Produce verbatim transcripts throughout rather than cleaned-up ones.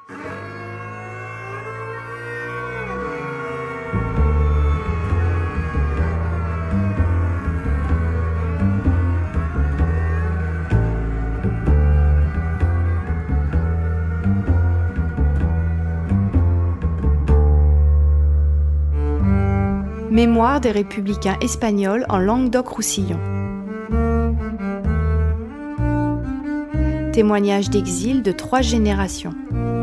Mémoire des républicains espagnols en Languedoc-Roussillon. Témoignage d'exil de trois générations.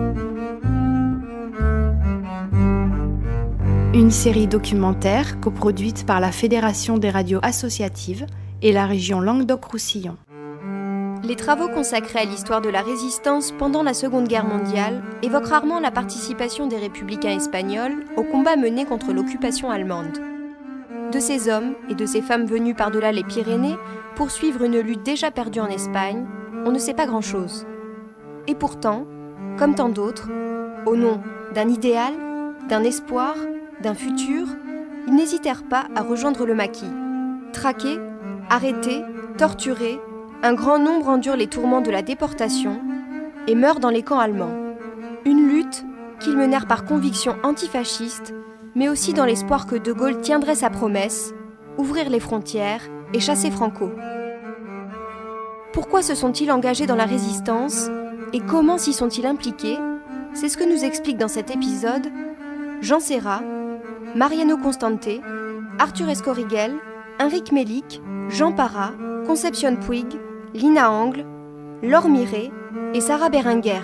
Une série documentaire coproduite par la Fédération des radios associatives et la région Languedoc-Roussillon. Les travaux consacrés à l'histoire de la résistance pendant la Seconde Guerre mondiale évoquent rarement la participation des républicains espagnols au combat mené contre l'occupation allemande. De ces hommes et de ces femmes venus par-delà les Pyrénées pour suivre une lutte déjà perdue en Espagne, on ne sait pas grand-chose. Et pourtant, comme tant d'autres, au nom d'un idéal, d'un espoir, d'un futur, ils n'hésitèrent pas à rejoindre le maquis. Traqués, arrêtés, torturés, un grand nombre endure les tourments de la déportation et meurt dans les camps allemands. Une lutte qu'ils menèrent par conviction antifasciste, mais aussi dans l'espoir que De Gaulle tiendrait sa promesse, ouvrir les frontières et chasser Franco. Pourquoi se sont-ils engagés dans la résistance et comment s'y sont-ils impliqués? C'est ce que nous expliquent dans cet épisode Jean Serra, Mariano Constante, Arthur Escoriguel, Enric Melik, Jean Parra, Concepción Puig, Lina Angle, Laure Miret et Sarah Berenguer.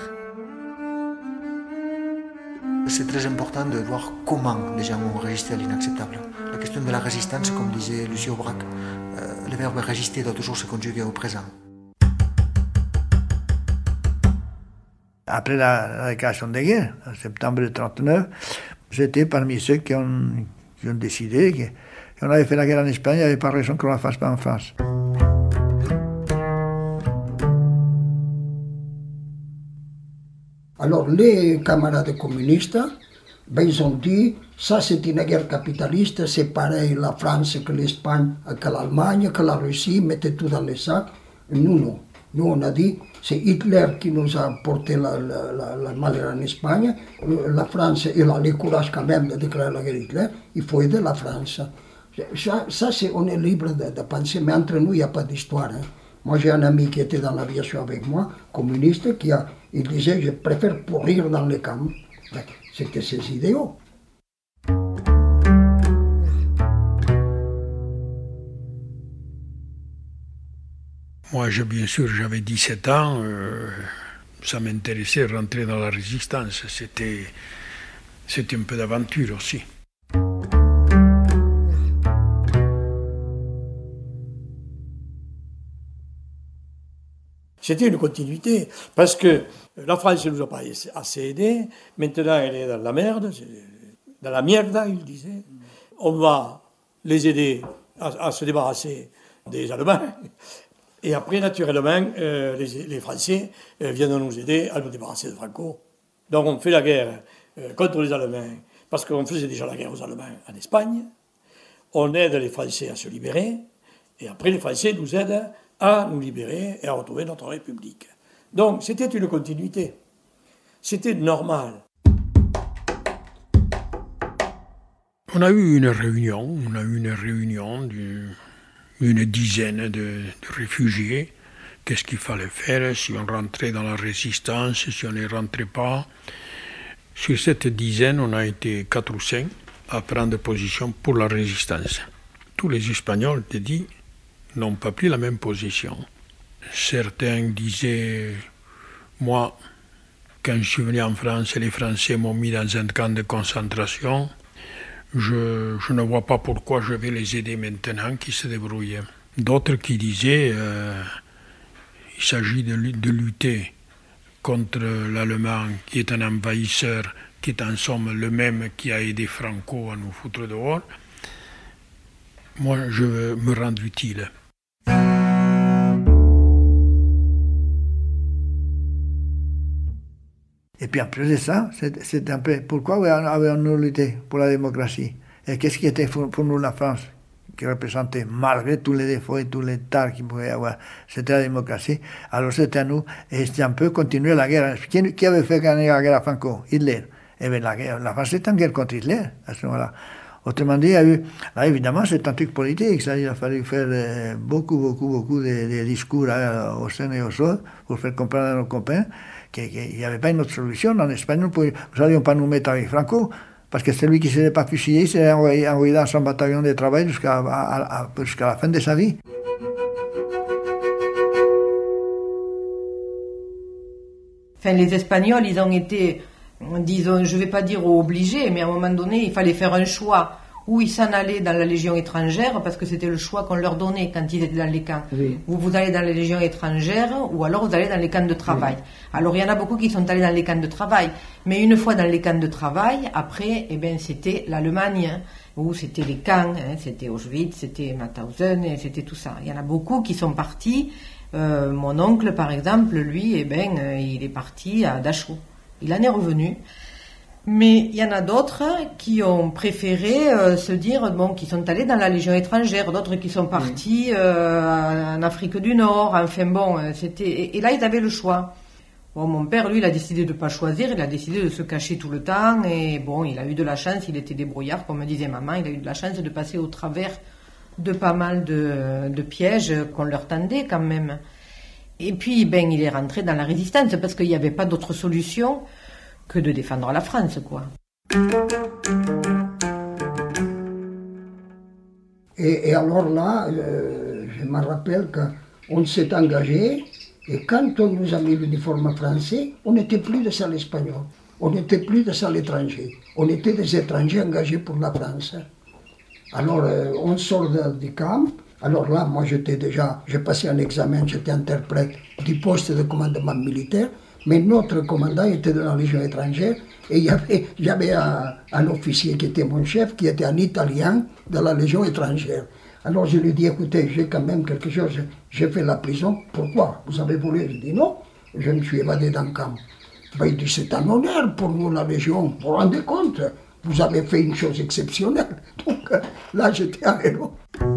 C'est très important de voir comment les gens ont résisté à l'inacceptable. La question de la résistance, comme disait Lucie Aubrac, euh, le verbe résister doit toujours se conjuguer au présent. Après la, la déclaration de guerre, en septembre trente-neuf, j'étais parmi ceux qui ont, qui ont décidé qu'on avait fait la guerre en Espagne, il n'y avait pas raison qu'on la fasse pas en France. Alors les camarades communistes, ben, ils ont dit, ça c'est une guerre capitaliste, c'est pareil la France que l'Espagne, que l'Allemagne, que la Russie, mettez tout dans les sacs. Nous, non. Nous, on a dit, c'est Hitler qui nous a porté la, la, la, la malheur en Espagne. La France, il a le courage quand même de déclarer la guerre à Hitler, il faut aider la France. Ça, ça c'est, on est libre de, de penser, mais entre nous, il n'y a pas d'histoire. Hein. Moi, j'ai un ami qui était dans l'aviation avec moi, communiste, qui a, il disait, je préfère pourrir dans les camps. C'était ses idéaux. Moi, je, bien sûr, j'avais dix-sept ans, euh, ça m'intéressait de rentrer dans la résistance. C'était, c'était un peu d'aventure aussi. C'était une continuité, parce que la France ne nous a pas assez aidés, maintenant elle est dans la merde, dans la mierda, il disait. On va les aider à, à se débarrasser des Allemands, et après, naturellement, euh, les, les Français euh, viennent nous aider à nous débarrasser de Franco. Donc on fait la guerre euh, contre les Allemands, parce qu'on faisait déjà la guerre aux Allemands en Espagne, on aide les Français à se libérer, et après les Français nous aident à nous libérer et à retrouver notre République. Donc, c'était une continuité. C'était normal. On a eu une réunion, on a eu une réunion d'une dizaine de, de réfugiés. Qu'est-ce qu'il fallait faire, si on rentrait dans la résistance, si on ne rentrait pas. Sur cette dizaine, on a été quatre ou cinq à prendre position pour la résistance. Tous les Espagnols, te dis, n'ont pas pris la même position. Certains disaient, moi, quand je suis venu en France, les Français m'ont mis dans un camp de concentration, je, je ne vois pas pourquoi je vais les aider maintenant, qu'ils se débrouillent. D'autres qui disaient, euh, il s'agit de, de lutter contre l'Allemand qui est un envahisseur, qui est en somme le même qui a aidé Franco à nous foutre dehors. Moi, je veux me rendre utile. Et puis après ça, c'est, c'est un peu pourquoi avons-nous lutté pour la démocratie? Et qu'est-ce qui était pour, pour nous la France? qui représentait, malgré tous les défauts et tous les tares qu'il pouvait y avoir, c'était la démocratie. Alors c'était à nous, et c'était un peu continuer la guerre. Qui, qui avait fait gagner la guerre à Franco? Hitler. Eh bien, la, guerre, la France était en guerre contre Hitler, à ce moment-là. Autrement dit, il y a eu, là, évidemment, c'est un truc politique, ça, il a fallu faire euh, beaucoup, beaucoup, beaucoup de, de discours là, au sein et au sol pour faire comprendre à nos copains qu'il n'y avait pas une autre solution. En Espagne, nous n'allions pas nous mettre avec Franco, parce que celui qui ne s'était pas fusillé, il s'est envoyé, envoyé dans son bataillon de travail jusqu'à à, à, jusqu'à la fin de sa vie. Enfin, les Espagnols, ils ont été, disons, je ne vais pas dire obligés, mais à un moment donné, il fallait faire un choix. Où ils s'en allaient dans la Légion étrangère, parce que c'était le choix qu'on leur donnait quand ils étaient dans les camps. Oui. Ou vous allez dans la Légion étrangère, ou alors vous allez dans les camps de travail. Oui. Alors il y en a beaucoup qui sont allés dans les camps de travail. Mais une fois dans les camps de travail, après, eh ben, c'était l'Allemagne, hein, où c'était les camps, hein, c'était Auschwitz, c'était Mauthausen, et c'était tout ça. Il y en a beaucoup qui sont partis. Euh, mon oncle, par exemple, lui, eh ben, euh, il est parti à Dachau. Il en est revenu. Mais il y en a d'autres qui ont préféré euh, se dire, bon, qui sont allés dans la Légion étrangère, d'autres qui sont partis euh, en Afrique du Nord, enfin bon, c'était... Et, et là, ils avaient le choix. Bon, mon père, lui, il a décidé de ne pas choisir, il a décidé de se cacher tout le temps, et bon, il a eu de la chance, il était débrouillard, comme me disait maman, il a eu de la chance de passer au travers de pas mal de, de pièges qu'on leur tendait quand même. Et puis, ben, il est rentré dans la résistance, parce qu'il n'y avait pas d'autre solution que de défendre la France, quoi. Et, et alors là, euh, je me rappelle qu'on s'est engagé, et quand on nous a mis l'uniforme français, on n'était plus de salle espagnole, on n'était plus de salle étranger, on était des étrangers engagés pour la France. Alors, euh, on sort de, du camp. Alors là, moi, j'étais déjà, j'ai passé un examen, j'étais interprète du poste de commandement militaire. Mais notre commandant était de la Légion étrangère et il y avait, il y avait un, un officier qui était mon chef, qui était un Italien de la Légion étrangère. Alors je lui dis, écoutez, j'ai quand même quelque chose, j'ai fait la prison, pourquoi? Vous avez volé? Je dis non, je me suis évadé dans le camp. Ben, il dit, c'est un honneur pour nous, la Légion, vous vous rendez compte? Vous avez fait une chose exceptionnelle. Donc là, j'étais un héros.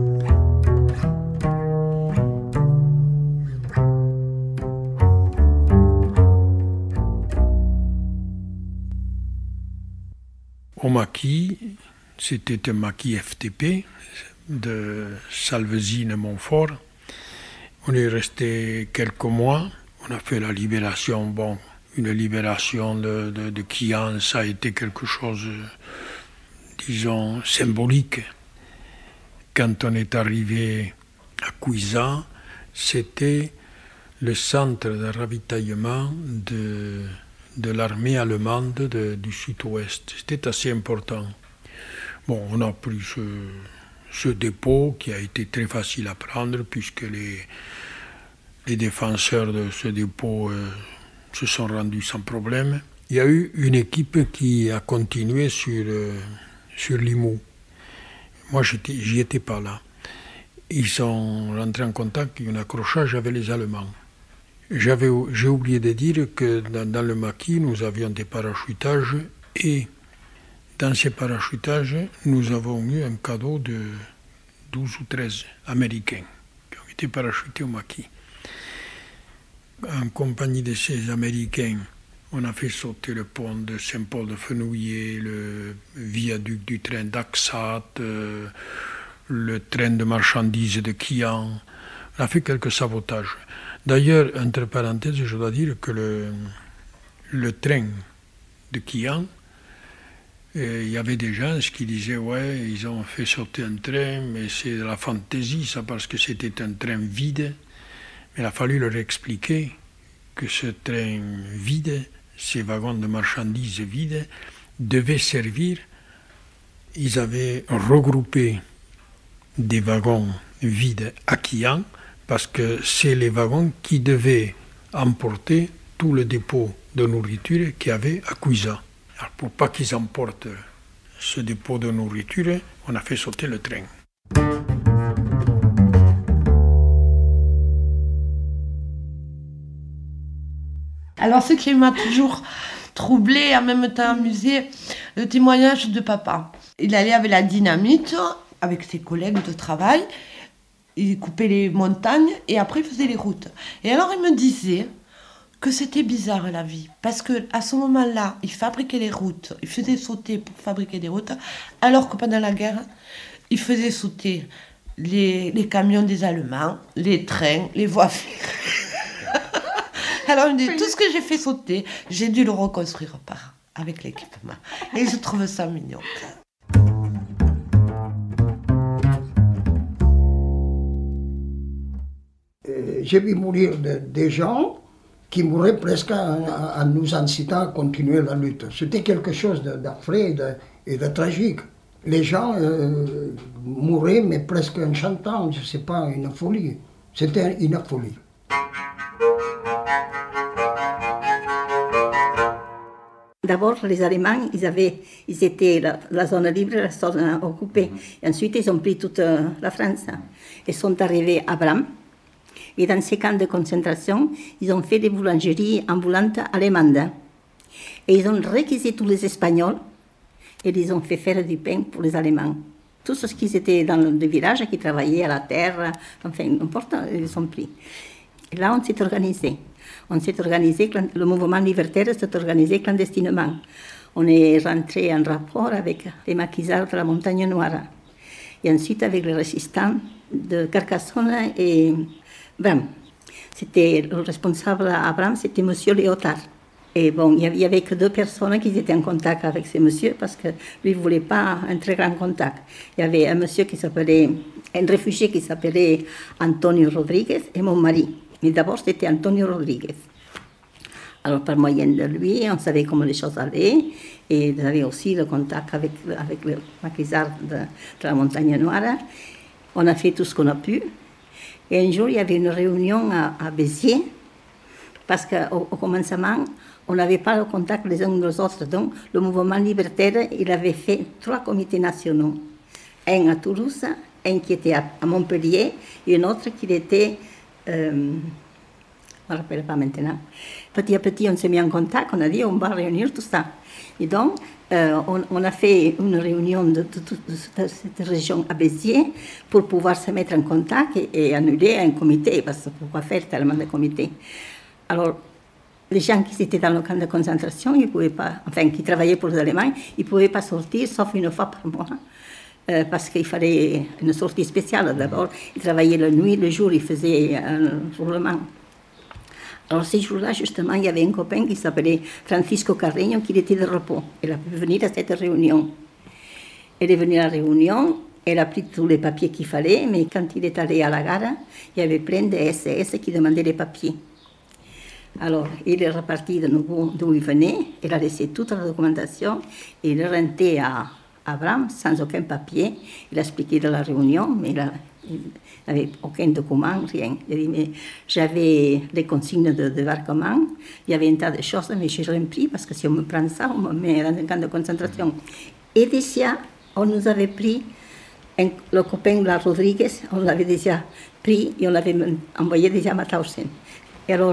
Au maquis, c'était un maquis F T P de Salvezines-Montfort. On est resté quelques mois. On a fait la libération. Bon, une libération de, de, de Quillan, ça a été quelque chose, disons, symbolique. Quand on est arrivé à Cuisa, c'était le centre de ravitaillement de... de l'armée allemande de, du sud-ouest. C'était assez important. Bon, on a pris ce, ce dépôt qui a été très facile à prendre puisque les, les défenseurs de ce dépôt euh, se sont rendus sans problème. Il y a eu une équipe qui a continué sur, euh, sur Limoux. Moi, j'y étais pas là. Ils sont rentrés en contact, un accrochage avec les Allemands. J'avais, j'ai oublié de dire que dans, dans le maquis, nous avions des parachutages et dans ces parachutages, nous avons eu un cadeau de douze ou treize Américains qui ont été parachutés au maquis. En compagnie de ces Américains, on a fait sauter le pont de Saint-Paul-de-Fenouillet, le viaduc du train d'Axat, euh, le train de marchandises de Quillan. On a fait quelques sabotages. D'ailleurs, entre parenthèses, je dois dire que le, le train de Quillan, euh, il y avait des gens qui disaient « ouais, ils ont fait sauter un train, mais c'est de la fantaisie, ça, parce que c'était un train vide. » Mais il a fallu leur expliquer que ce train vide, ces wagons de marchandises vides, devaient servir. Ils avaient regroupé des wagons vides à Quillan, parce que c'est les wagons qui devaient emporter tout le dépôt de nourriture qu'il y avait à Cuisa. Alors pour pas qu'ils emportent ce dépôt de nourriture, on a fait sauter le train. Alors ce qui m'a toujours troublée et en même temps amusée, le témoignage de papa. Il allait avec la dynamite avec ses collègues de travail. Il coupait les montagnes et après il faisait les routes. Et alors il me disait que c'était bizarre la vie, parce qu'à ce moment-là, il fabriquait les routes, il faisait sauter pour fabriquer des routes, alors que pendant la guerre, il faisait sauter les, les camions des Allemands, les trains, les voies ferrées. Alors il me dit, tout ce que j'ai fait sauter, j'ai dû le reconstruire par, avec l'équipement. Et je trouve ça mignon. J'ai vu mourir de, des gens qui mouraient presque en, en nous incitant à continuer la lutte. C'était quelque chose d'affreux et de, et de tragique. Les gens euh, mouraient, mais presque en chantant, je ne sais pas, une folie. C'était une folie. D'abord, les Allemands, ils, avaient, ils étaient la, la zone libre, la zone occupée. Et ensuite, ils ont pris toute la France. Ils sont arrivés à Bram. Et dans ces camps de concentration, ils ont fait des boulangeries ambulantes allemandes. Et ils ont réquisé tous les Espagnols et ils ont fait faire du pain pour les Allemands. Tous ceux qui étaient dans le village, qui travaillaient à la terre, enfin, n'importe, ils ont pris. Et là, on s'est organisé. On s'est organisé, le mouvement libertaire s'est organisé clandestinement. On est rentré en rapport avec les maquisards de la Montagne Noire. Et ensuite avec les résistants de Carcassonne et Bram. C'était le responsable à Bram, c'était monsieur Léotard. Et bon, il n'y avait que deux personnes qui étaient en contact avec ce monsieur parce que lui ne voulait pas un très grand contact. Il y avait un monsieur qui s'appelait, un réfugié qui s'appelait Antonio Rodriguez et mon mari. Mais d'abord, c'était Antonio Rodriguez. Alors, par moyen de lui, on savait comment les choses allaient et j'avais aussi le contact avec, avec le maquisard de, de la Montagne Noire. On a fait tout ce qu'on a pu. Et un jour, il y avait une réunion à, à Béziers, parce qu'au au commencement, on n'avait pas le contact les uns des autres. Donc, le mouvement libertaire, il avait fait trois comités nationaux. Un à Toulouse, un qui était à, à Montpellier, et un autre qui était... Euh, je ne me rappelle pas maintenant. Petit à petit, on s'est mis en contact, on a dit on va réunir tout ça. Et donc, euh, on, on a fait une réunion de toute cette région à Béziers pour pouvoir se mettre en contact et, et annuler un comité, parce que pourquoi faire tellement de comités? Alors, les gens qui étaient dans le camp de concentration, ils pouvaient pas, enfin, qui travaillaient pour les Allemands, ils ne pouvaient pas sortir, sauf une fois par mois. Euh, parce qu'il fallait une sortie spéciale d'abord. Ils travaillaient la nuit, le jour, ils faisaient un roulement. Alors ces jours-là, justement, il y avait un copain qui s'appelait Francisco Carreño, qui était de repos. Elle a pu venir à cette réunion. Elle est venue à la réunion, elle a pris tous les papiers qu'il fallait, mais quand il est allé à la gare, il y avait plein de S S qui demandaient les papiers. Alors, il est reparti de nouveau d'où il venait, il a laissé toute la documentation, et il est rentré à Bram sans aucun papier. Il a expliqué de la réunion, mais il n'avait aucun document, rien. Il a dit, mais j'avais les consignes de débarquement, il y avait un tas de choses, mais je n'ai rien pris, parce que si on me prend ça, on me met dans un camp de concentration. Et d'ici, on nous avait pris, un, le copain, la Rodriguez, on l'avait déjà pris, et on l'avait envoyé déjà à Mauthausen. Et alors,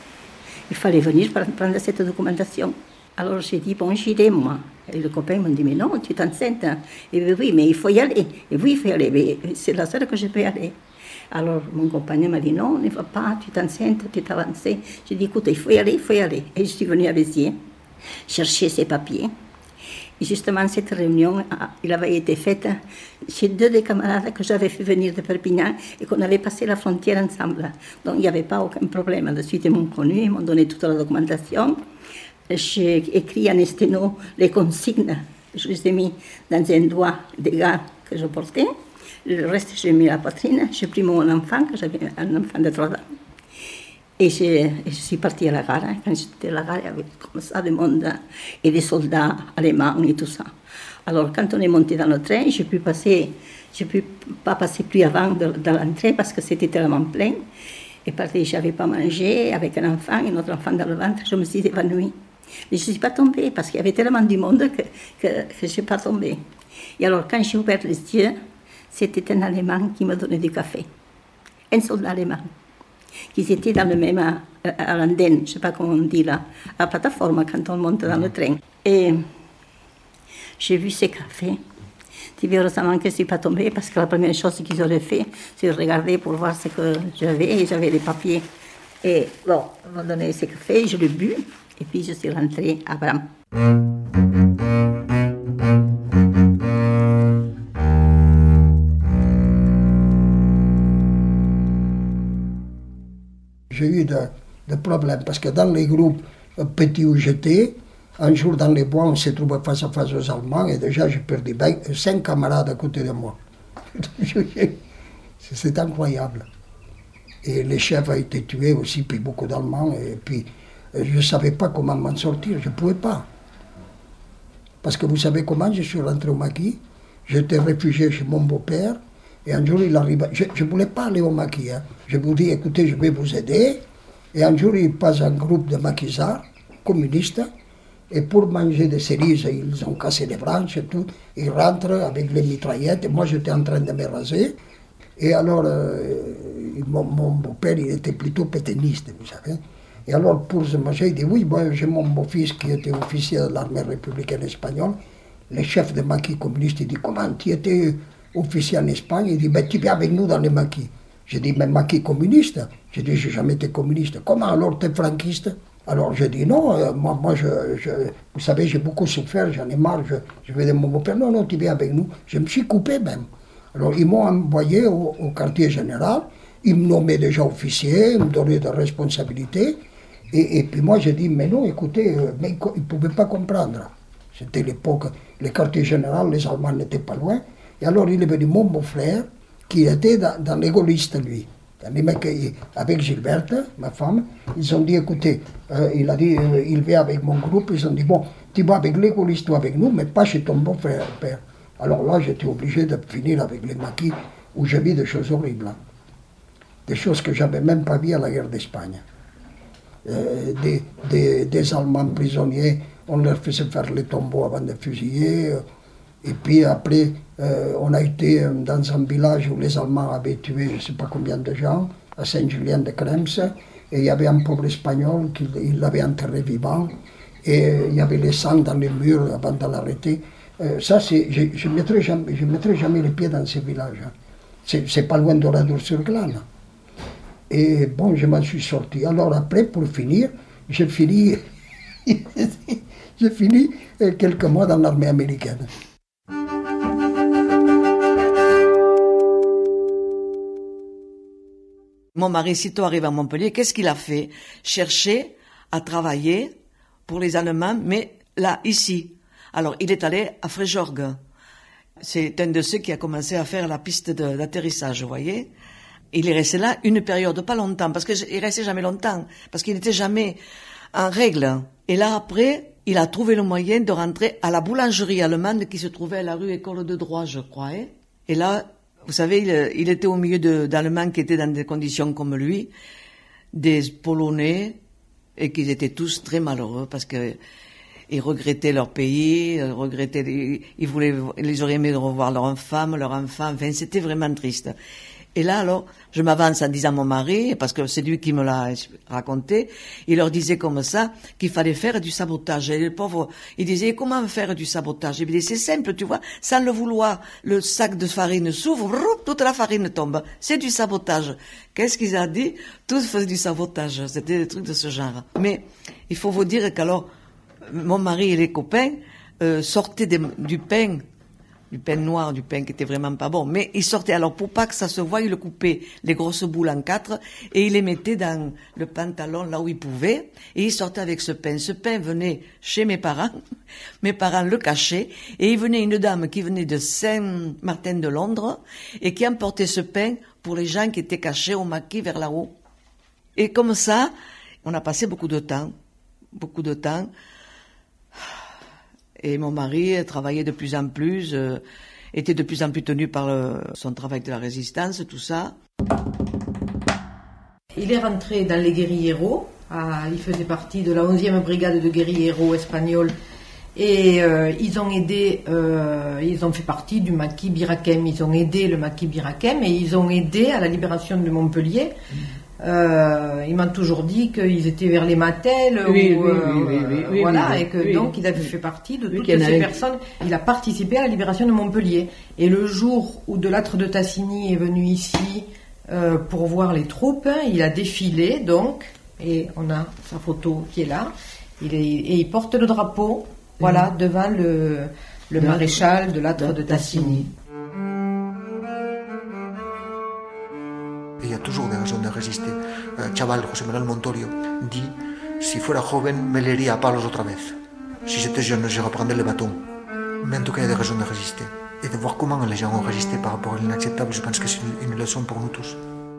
il fallait venir pour prendre cette documentation. Alors j'ai dit, bon, j'irai moi. Et le copain m'a dit, mais non, tu es enceinte. Et dit, oui, mais il faut y aller. Et oui, il faut y aller, mais c'est la seule que je peux aller. Alors mon compagnon m'a dit, non, ne va pas, tu es enceinte, tu es avancée. J'ai dit, écoute, il faut y aller, il faut y aller. Et je suis venue à Béziers, chercher ses papiers. Et justement, cette réunion, elle avait été faite chez deux des camarades que j'avais fait venir de Perpignan et qu'on avait passé la frontière ensemble. Donc il n'y avait pas aucun problème. De suite, ils m'ont connu, ils m'ont donné toute la documentation. J'ai écrit en sténo les consignes. Je les ai mis dans un doigt des gars que je portais. Le reste, j'ai mis à la poitrine. J'ai pris mon enfant, que j'avais un enfant de trois ans. Et je, et je suis partie à la gare. Quand j'étais à la gare, il y avait comme ça du monde et des soldats allemands et tout ça. Alors, quand on est monté dans le train, je ne pu passer, je pu pas passer plus avant de, de l'entrée parce que c'était tellement plein. Et parce que je n'avais pas mangé avec un enfant et notre enfant dans le ventre, je me suis évanouie. Mais je ne suis pas tombée parce qu'il y avait tellement du monde que, que, que je ne suis pas tombée. Et alors, quand j'ai ouvert les yeux, c'était un Allemand qui me donnait du café. Un soldat allemand. Qui étaient dans le même, à, à l'andenne, je ne sais pas comment on dit là, à la plateforme quand on monte dans le train. Et j'ai vu ces cafés. Tu vois récemment que je ne suis pas tombée parce que la première chose qu'ils auraient fait, c'est de regarder pour voir ce que j'avais et j'avais les papiers. Et bon, ils m'ont donné ce café, je l'ai bu et puis je suis rentrée à Bram. J'ai eu de, de problèmes parce que dans les groupes petits où j'étais, un jour dans les bois, on s'est trouvé face à face aux Allemands et déjà j'ai perdu cinq camarades à côté de moi. C'est incroyable. Et le chef a été tué aussi, puis beaucoup d'Allemands. Et puis je ne savais pas comment m'en sortir, je ne pouvais pas. Parce que vous savez comment je suis rentré au maquis? J'étais réfugié chez mon beau-père. Et un jour, il arrive. Je ne voulais pas aller au maquis. Hein. Je vous dis, écoutez, je vais vous aider. Et un jour, il passe un groupe de maquisards communistes. Et pour manger des cerises, ils ont cassé les branches et tout. Ils rentrent avec les mitraillettes. Et moi, j'étais en train de me raser. Et alors, euh, mon, mon beau-père, il était plutôt pétainiste, vous savez. Et alors, pour se manger, il dit, oui, moi, j'ai mon beau-fils qui était officier de l'armée républicaine espagnole. Le chef de maquis communiste, il dit, comment tu étais officier en Espagne? Il dit, ben, tu viens avec nous dans les maquis. J'ai dit, mais maquis communiste? J'ai dit, j'ai jamais été communiste. Comment alors, tu es franquiste? Alors, j'ai dit, non, euh, moi, moi je, je, vous savez, j'ai beaucoup souffert, j'en ai marre, je, je vais de mon beau-père. Non, non, tu viens avec nous. Je me suis coupé même. Alors, ils m'ont envoyé au, au quartier général. Ils me nommaient déjà officier, ils me donnaient des responsabilités. Et, et puis moi, j'ai dit, mais non, écoutez, euh, mais ils ne pouvaient pas comprendre. C'était l'époque, le quartier général, les Allemands n'étaient pas loin. Et alors, il est venu mon beau-frère, qui était dans, dans les gaullistes, lui. Les mecs, avec Gilberte, ma femme, ils ont dit, écoutez, euh, il a dit, euh, il vient avec mon groupe, ils ont dit, bon, tu vas avec les gaullistes ou avec nous, mais pas chez ton beau-frère, père. Alors là, j'étais obligé de finir avec les maquis, où j'ai vu des choses horribles. Hein. Des choses que j'avais même pas vues à la guerre d'Espagne. Euh, des, des, des Allemands prisonniers, on leur faisait faire les tombeaux avant de fusiller. Euh, et puis après, euh, on a été dans un village où les Allemands avaient tué je ne sais pas combien de gens, à Saint-Julien-de-Krems, et il y avait un pauvre Espagnol qui l'avait enterré vivant, et il y avait les sangs dans les murs avant de l'arrêter. Euh, ça, c'est, je ne mettrai, mettrai jamais les pieds dans ces villages. Hein. C'est, c'est pas loin d'Oradour-sur-Glane. Et bon, je m'en suis sorti. Alors après, pour finir, j'ai fini, j'ai fini quelques mois dans l'armée américaine. Mon mari, sitôt arrivé à Montpellier, qu'est-ce qu'il a fait? Chercher à travailler pour les Allemands, mais là, ici. Alors, il est allé à Fréjorgues. C'est un de ceux qui a commencé à faire la piste de, d'atterrissage, vous voyez. Il est resté là une période, pas longtemps, parce qu'il restait jamais longtemps, parce qu'il n'était jamais en règle. Et là, après, il a trouvé le moyen de rentrer à la boulangerie allemande qui se trouvait à la rue École de Droit, je crois. Hein. Et là, vous savez, il, il était au milieu de, d'Allemands qui étaient dans des conditions comme lui, des Polonais, et qu'ils étaient tous très malheureux, parce que ils regrettaient leur pays, ils regrettaient, ils, ils voulaient, ils auraient aimé revoir leurs femmes, leurs enfants, enfin, c'était vraiment triste. Et là, alors, je m'avance en disant à mon mari, parce que c'est lui qui me l'a raconté, il leur disait comme ça qu'il fallait faire du sabotage. Et le pauvre, il disait, comment faire du sabotage? Il disait, c'est simple, tu vois, sans le vouloir, le sac de farine s'ouvre, toute la farine tombe. C'est du sabotage. Qu'est-ce qu'ils ont dit? Tous faisaient du sabotage. C'était des trucs de ce genre. Mais il faut vous dire qu'alors, mon mari et les copains euh, sortaient des, du pain, du pain noir, du pain qui était vraiment pas bon. Mais ils sortaient, alors pour pas que ça se voie, ils le coupaient les grosses boules en quatre et ils les mettaient dans le pantalon là où ils pouvaient et ils sortaient avec ce pain. Ce pain venait chez mes parents, mes parents le cachaient et il venait une dame qui venait de Saint-Martin de Londres et qui emportait ce pain pour les gens qui étaient cachés au maquis vers là-haut. Et comme ça, on a passé beaucoup de temps, beaucoup de temps. Et mon mari travaillait de plus en plus, euh, était de plus en plus tenu par le, son travail de la résistance, tout ça. Il est rentré dans les guérilleros, à, il faisait partie de la onzième brigade de guérilleros espagnols, et euh, ils ont aidé, euh, ils ont fait partie du maquis Birakem, ils ont aidé le maquis Birakem, et ils ont aidé à la libération de Montpellier, Euh, ils m'ont toujours dit qu'ils étaient vers les Mattel, oui, ou, oui, euh, oui, oui, oui, oui, voilà, oui, et que oui, donc oui. ils avaient fait partie de Oui, toutes qu'il y en ces avait- personnes. Il a participé à la libération de Montpellier. Et le jour où Delattre de Tassigny est venu ici euh, pour voir les troupes, hein, il a défilé donc, et on a sa photo qui est là. Il est, et il porte le drapeau, voilà, Mhm. devant le, le De- maréchal Delattre de de Tassigny. Il y a toujours des raisons de résister. Un chaval, José Manuel Montorio, dit si fuera joven me leería a palos otra vez. Si j'étais jeune, je reprendrais le bâton. Mais en tout cas, il y a des raisons de résister. Et de voir comment les gens ont résisté par rapport à l'inacceptable, je pense que c'est une, une leçon pour nous tous.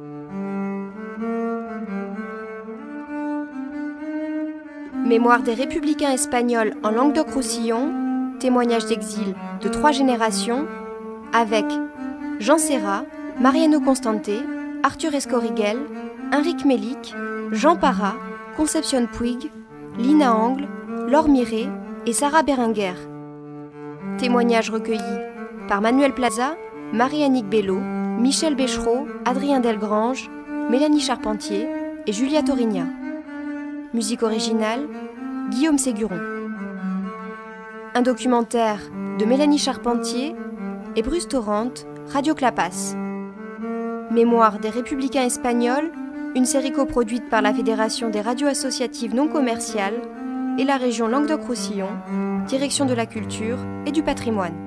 Mémoire des républicains espagnols en Languedoc-Roussillon, témoignage d'exil de trois générations, avec Jean Serra, Mariano Constante, Arthur Escoriguel, Henrique Mélic, Jean Parra, Concepción Puig, Lina Angle, Laure Miré et Sarah Berenguer. Témoignages recueillis par Manuel Plaza, Marie-Annick Bello, Michel Béchereau, Adrien Delgrange, Mélanie Charpentier et Julia Torigna. Musique originale, Guillaume Séguron. Un documentaire de Mélanie Charpentier et Bruce Torrent, Radio Clapas. Mémoire des républicains espagnols, une série coproduite par la Fédération des radios associatives non commerciales et la région Languedoc-Roussillon, direction de la culture et du patrimoine.